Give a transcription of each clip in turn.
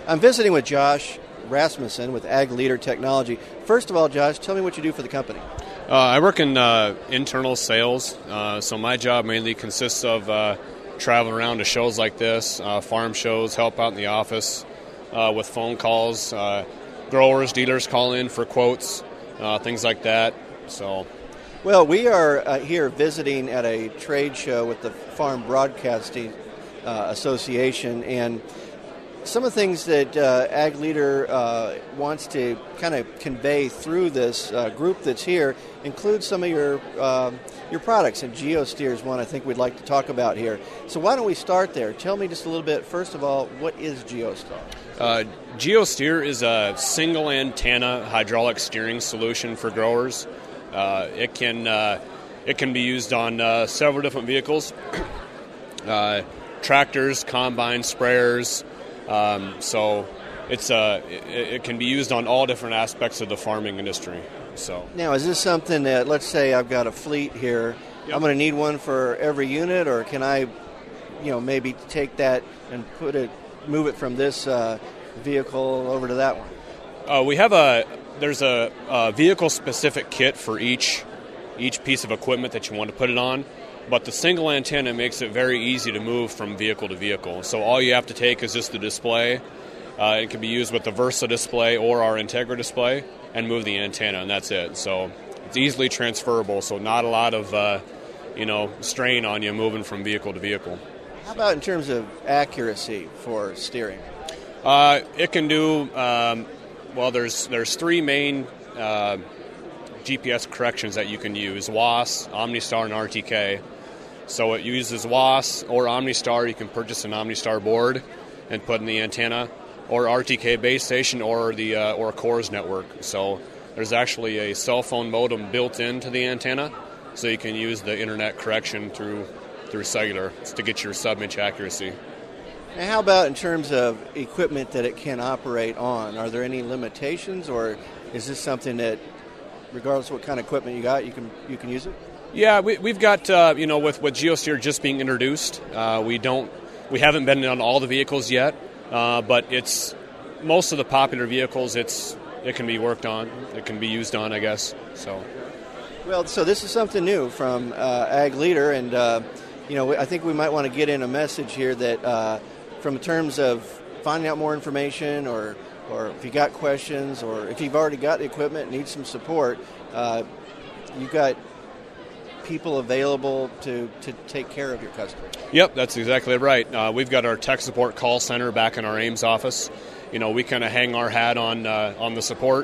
I'm visiting with Josh Rasmussen with Ag Leader Technology. First of all, Josh, tell me what you do for the company. I work in internal sales, so my job mainly consists of traveling around to shows like this, farm shows, help out in the office with phone calls. Growers, dealers call in for quotes, things like that. Well, we are here visiting at a trade show with the Farm Broadcasting Association, and some of the things that Ag Leader wants to kind of convey through this group that's here includes some of your products, and GeoSteer is one I think we'd like to talk about here. So why don't we start there? Tell me just a little bit, first of all, what is GeoSteer? GeoSteer is a single antenna hydraulic steering solution for growers. It can be used on several different vehicles, tractors, combines, sprayers. So it can be used on all different aspects of the farming industry. So now, is this something that, let's say I've got a fleet here, yep, I'm going to need one for every unit, or can I, maybe take that and move it from this vehicle over to that one? There's a vehicle-specific kit for each piece of equipment that you want to put it on, but the single antenna makes it very easy to move from vehicle to vehicle. So all you have to take is just the display. It can be used with the Versa display or our Integra display and move the antenna, and that's it. So it's easily transferable, so not a lot of strain on you moving from vehicle to vehicle. How about in terms of accuracy for steering? It can do... there's three main GPS corrections that you can use: WAS, OmniStar, and RTK. So it uses WAS or OmniStar. You can purchase an OmniStar board and put in the antenna, or RTK base station, or or CORS network. So there's actually a cell phone modem built into the antenna, so you can use the internet correction through cellular to get your sub-inch accuracy. Now, how about in terms of equipment that it can operate on? Are there any limitations, or is this something that, regardless of what kind of equipment you got, you can use it? Yeah, we've got with GeoSteer just being introduced, we haven't been on all the vehicles yet, but it's most of the popular vehicles. It can be worked on, it can be used on, I guess. So this is something new from Ag Leader, and I think we might want to get in a message here that. From terms of finding out more information, or if you got questions, or if you've already got the equipment and need some support, you've got people available to take care of your customers. Yep, that's exactly right. We've got our tech support call center back in our Ames office. We kind of hang our hat on the support.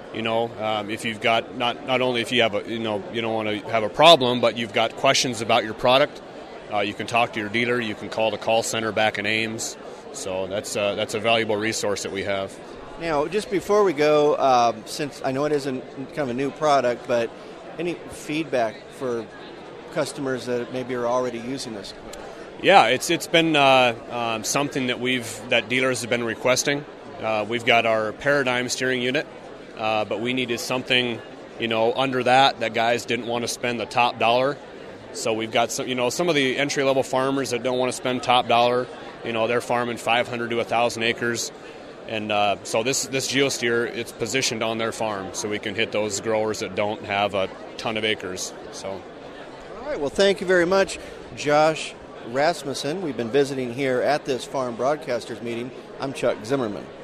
If you've got not only if you have you don't want to have a problem, but you've got questions about your product. You can talk to your dealer. You can call the call center back in Ames. So that's a valuable resource that we have. Now, just before we go, since I know it isn't kind of a new product, but any feedback for customers that maybe are already using this? Yeah, it's been something that dealers have been requesting. We've got our Paradigm steering unit, but we needed something under that guys didn't want to spend the top dollar. So we've got some of the entry-level farmers that don't want to spend top dollar. They're farming 500 to 1,000 acres. And so this GeoSteer, it's positioned on their farm, so we can hit those growers that don't have a ton of acres. So, all right, well, thank you very much, Josh Rasmussen. We've been visiting here at this Farm Broadcasters meeting. I'm Chuck Zimmerman.